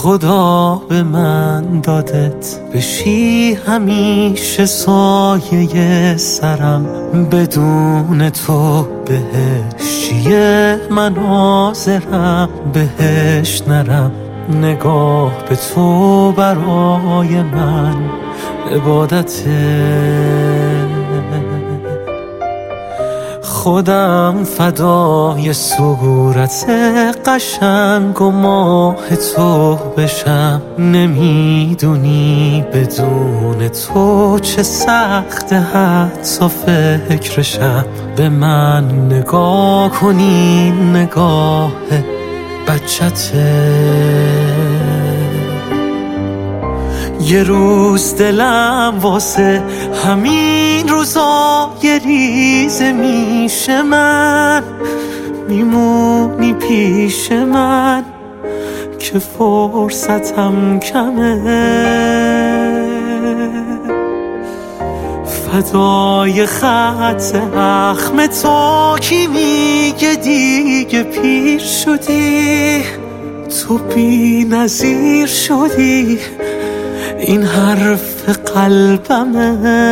خدا به من دادت بشی همیشه سایه سرم، بدون تو بهش چیه مناظرم، بهش نرم. نگاه به تو برای من عبادته، خودم فدای صورت قشنگ و ماه تو بشم. نمیدونی بدون تو چه سخت حتی فکرشم. به من نگاه کنی نگاه بچته، یه روز دلم واسه همین روزا یه ریزه میشه، من میمونی پیش من که فرصتم کمه. فدای خط اخم تو کی میگه دیگه پیر شدی، تو بی نظیر شدی، این حرف قلبمه.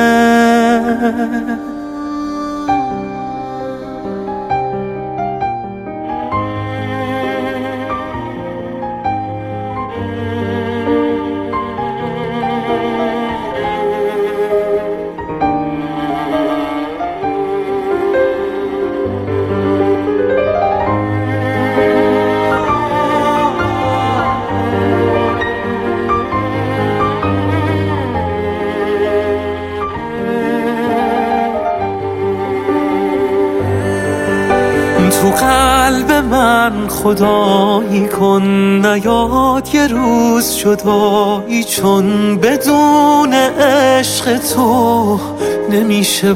تو قلب من خدایی کن، نیاد یه روز جدایی، چون بدون عشق تو نمیشه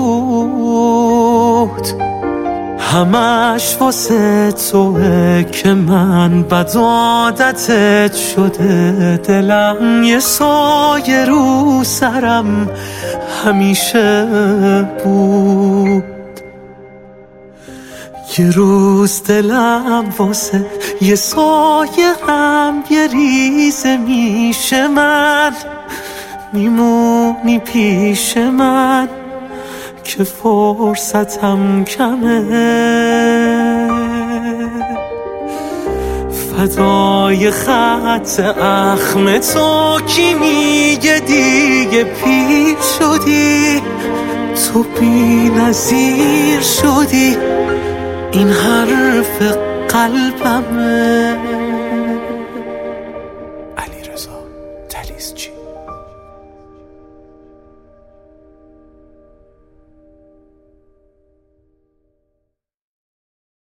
بود. همش واسه توه که من بد عادتت شده، دلم یه سایه رو سرم همیشه بود. یه روز دلم واسه یه سایه هم یه ریزه میشه، من میمونی پیش من که فرصتم کمه. فدای خط اخم تو کی میگه دیگه پیر شدی، تو بی نظیر شدی، این حرف قلبمه. علیرضا تلیسچی.